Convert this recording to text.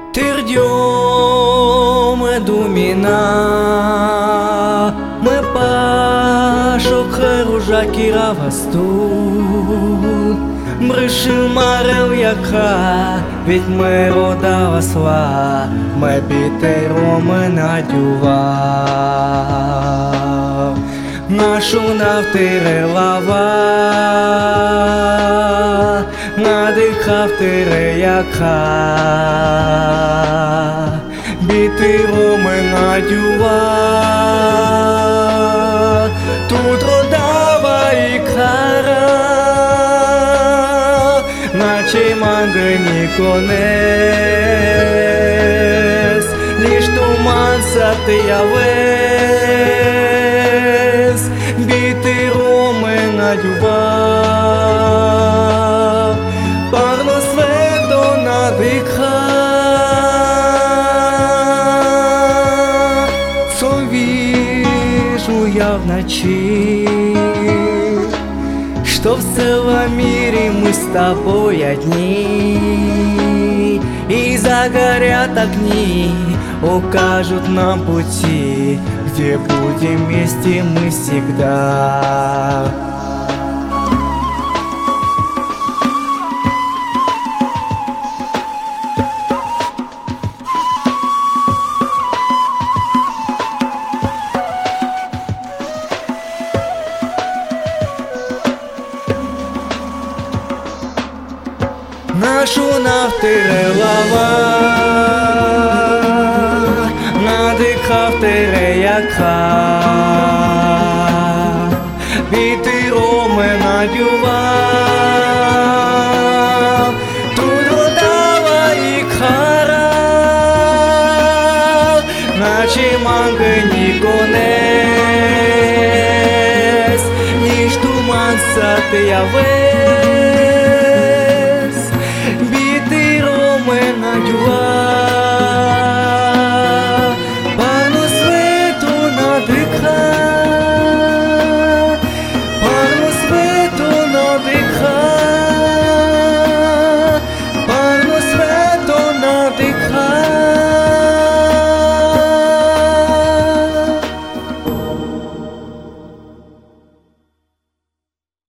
Târdiom dumina Mă pașo căruja kiravastut Mrâșil mareu iaca Ведь мы родава сва Мы битей романа дюва Нашу навтире лава Надихав тире яка Битий романа дюва Тут родава і кара Наче мангани конес Лиш туман сатиявес Битий романа дюва Парно свето надиха Що вижу я вночи Что в целом мире мы с тобой одни И загорят огни, укажут нам пути Где будем вместе мы всегда Нашу навтире лава Надихав тире яка Битий романа дюва Тут родава і кара Наче мангани конес Ніж туман сатиявес Битий романа дюва Парно свето надиха